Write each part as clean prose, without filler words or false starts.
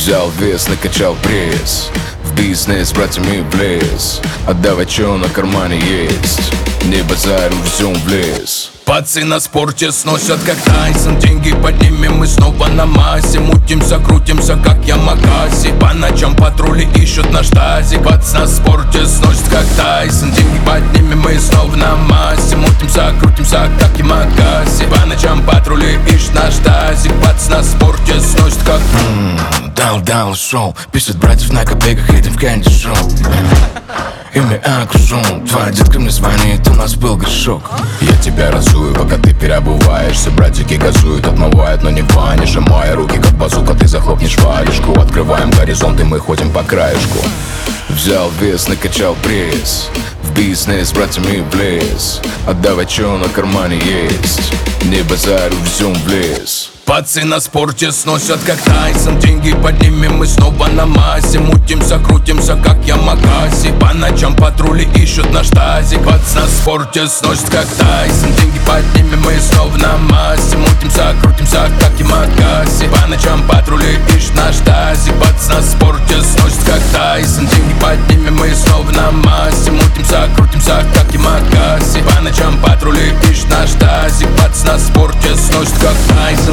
Взял вес, накачал пресс, в бизнес с братьями влез. Отдавай, чё на кармане есть, не базарю, везем в лес. Пацы на спорте сносят как Тайсон. Деньги поднимем, мы снова на массе. Мутимся, крутимся, как Ямакаси. По ночам патрули ищут наш тазик. Пац на спорте сносят как Тайсон. Деньги поднимем, мы снова на массе. Мутимся, крутимся, как Ямакаси. По ночам патрули ищут наш тазик. Пац на спорте сносят как Дал шоу. Пишет братьев на копейках, едем в Кэнди шоу. И мы окружен. Твоя детка мне звонит, у нас был грешок. Я тебя разую, пока ты переобуваешься. Братики газуют, отмывают, но не ванишь. Сжимая руки, как базука, ты захлопнешь валежку. Открываем горизонт, и мы ходим по краешку. Взял вес, накачал пресс, в бизнес с братьями влез. Отдавай, чё на кармане есть, не базарю, везем в лес. Пацы на спорте сносят как Тайсон. Деньги поднимем, мы снова на массе. Мутимся, крутимся, как Ямакаси. По ночам патрули ищут наш тазик. Пац на спорте сносят как Тайсон. Деньги поднимем, мы снова на массе. Мутимся, крутимся, как Ямакаси. По ночам патрули ищут наш тазик. Пац на спорте сносят как Тайсон. Деньги поднимем, мы снова на массе. Мутимся, крутимся, как Ямакаси. По ночам патрули ищут наш тазик. Пац на спорте сносят как Тайсон.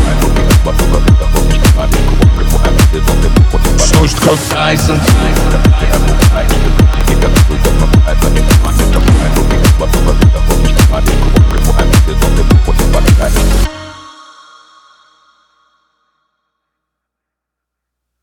Сносит как Тайсон.